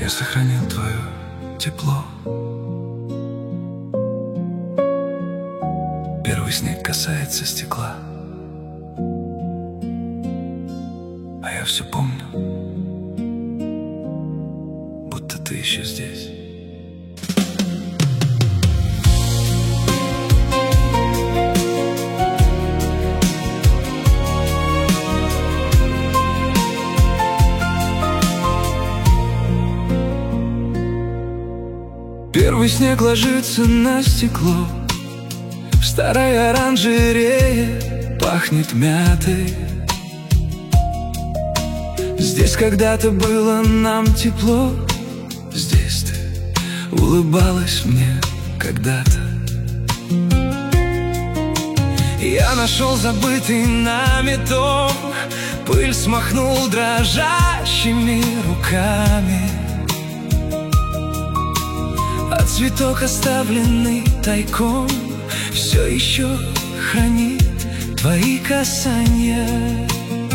Я сохранил твое тепло. Первый снег касается стекла, а я все помню, будто ты еще здесь. Первый снег ложится на стекло, в старой оранжерее пахнет мятой. Здесь когда-то было нам тепло, здесь ты улыбалась мне когда-то. Я нашел забытый нами дом, пыль смахнул дрожащими руками, а цветок, оставленный тайком, все еще хранит твои касания.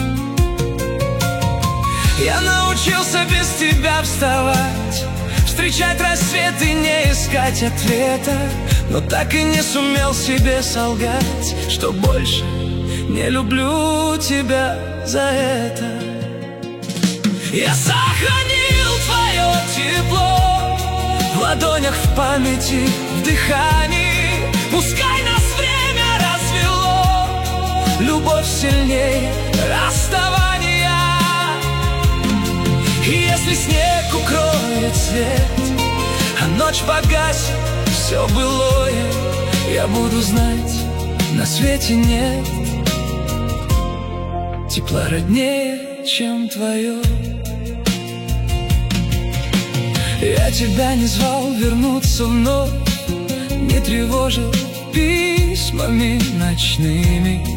Я научился без тебя вставать, встречать рассвет и не искать ответа, но так и не сумел себе солгать, что больше не люблю тебя за это. Я сохранил твое тепло в ладонях, в памяти, в дыхании. Пускай нас время развело, любовь сильнее расставания. И если снег укроет свет, а ночь погасит все былое, я буду знать, на свете нет тепла роднее, чем твое. Я тебя не звал вернуться вновь, не тревожил письмами ночными.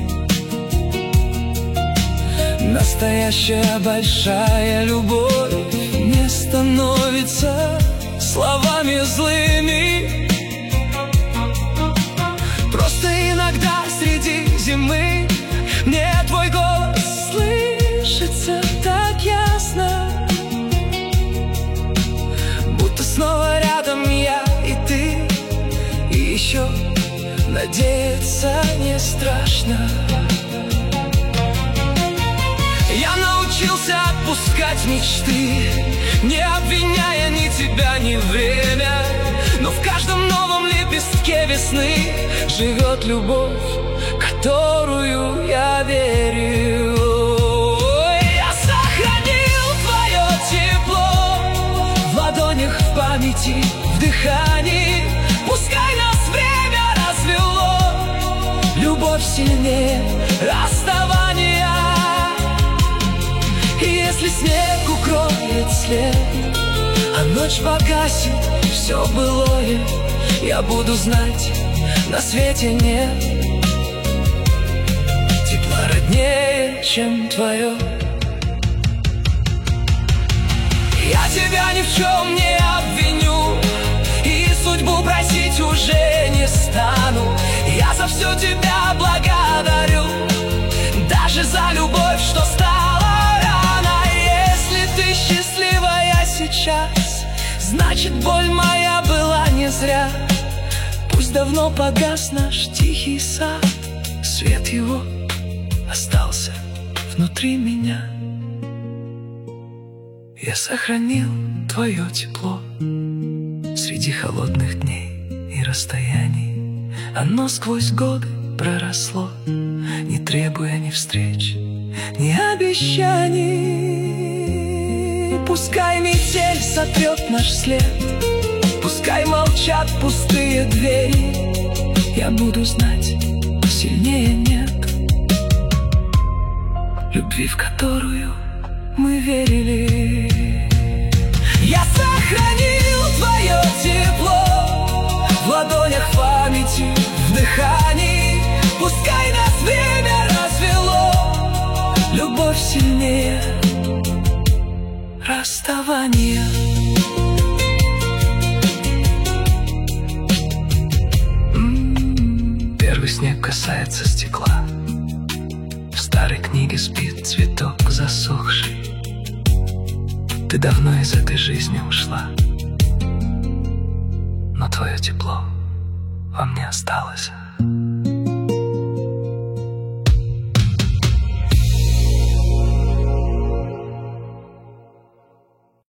Настоящая большая любовь не становится словами злыми. Просто иногда среди зимы мне твой голос слышится так ясно, будто снова рядом я и ты, и еще надеяться не страшно. Я научился отпускать мечты, не обвиняя ни тебя, ни время, но в каждом новом лепестке весны живет любовь, которую я верю. Я сохранил твое тепло в ладонях, в памяти, в дыхании. Пускай нас время развело, любовь сильнее расставания. И если снег укроет след, а ночь погасит все былое, я буду знать, на свете нет тепла роднее, чем твое. Я тебя ни в чем не обвиню, и судьбу просить уже не стану. Я за все тебя благодарю, даже за любовь, что стала рано. Если ты счастливая сейчас, значит, боль моя была не зря. Пусть давно погас наш тихий сад, свет его остался внутри меня. Я сохранил твое тепло среди холодных дней и расстояний. Оно сквозь годы проросло, не требуя ни встреч, ни обещаний. Пускай метель сотрет наш след, пускай молчат пустые двери, я буду знать, сильнее нет любви, в которую мы верили. Я сохранил твое тепло в ладонях, в памяти, в дыхании. Пускай нас время развело, любовь сильнее расставания. Первый снег касается стекла, в старой книге спит цветок засохший. Ты давно из этой жизни ушла, но твое тепло во мне осталось.